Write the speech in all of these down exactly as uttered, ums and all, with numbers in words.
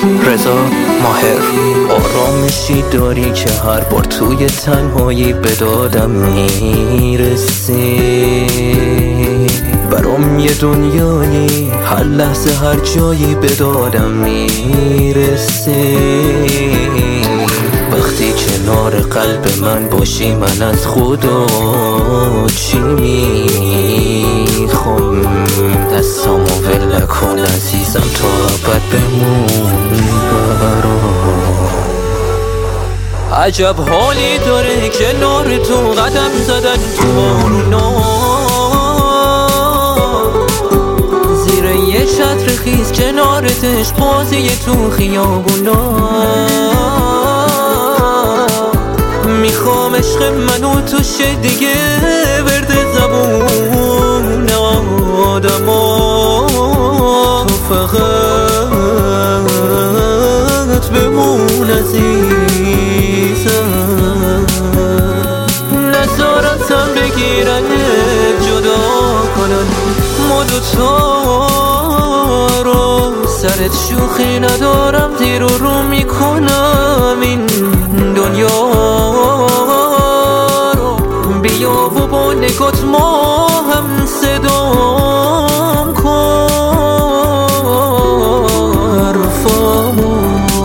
رضا ماهر. آرامشی داری که هر بار توی تنهایی به دادم میرسی، برام یه دنیایی هر لحظه هر جایی به دادم میرسی. وقتی کنار قلب من باشی من از خدا چی میخوام؟ دستامو ول کن عزیزم تا ابد بمون برام. عجب حالی داره کنار تو قدم زدن تو بارونا، زیر یه چتر خیس کنارتش بازی تو خیابونا. میخوام عشق منو تو شه دیگه ورد زبون آدما، تو فقط بمون عزیزم. نظارتم بگیرن جدا کنن ما دوتا رو، سرت شوخی ندارم دیر و رو میکنم این دنیا رو. بیا و با نگات ما هم صدام کن حرفامو،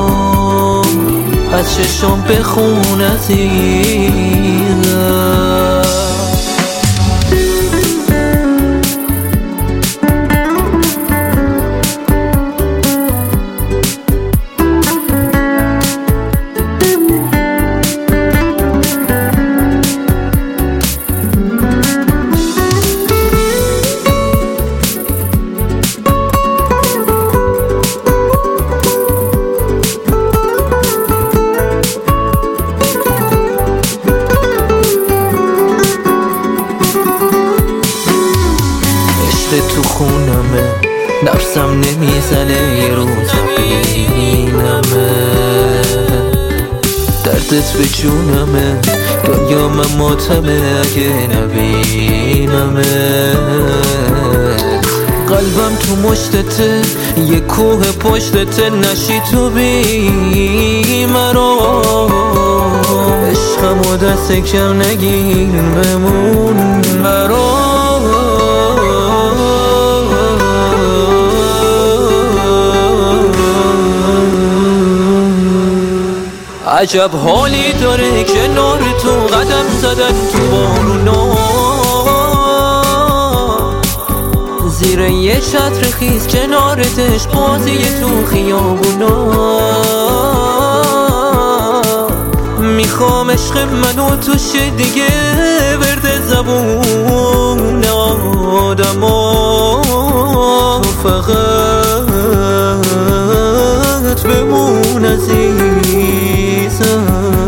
از چشم بخون عزیزم. تو خونمه نفسم نمیزنه یه روز ببینمه، دردت به جونمه دنیا من ماتمه اگه نبینمه. قلبم تو مشتته یه کوه پشتته، نشی تو بی مرا. عشقمو دست کم نگیر بمون برا. عجب حالی داره کنار تو قدم زدن تو بارونا، زیر یه چتر خیس کنارتش بازی تو خیابونا. میخوام عشق منو تو شه دیگه ورد زبون آدما، تو فقط بمون عزیزم.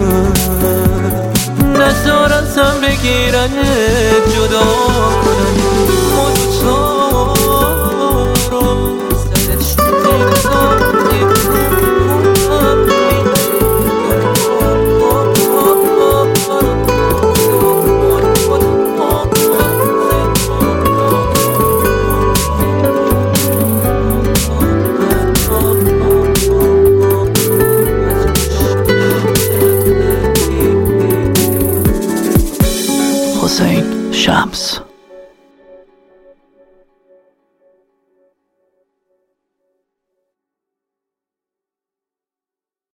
نظارتم بگیرن جدا کنن ما دوتا رو، سرت شوخی ندارم دیر رو حسین شمس.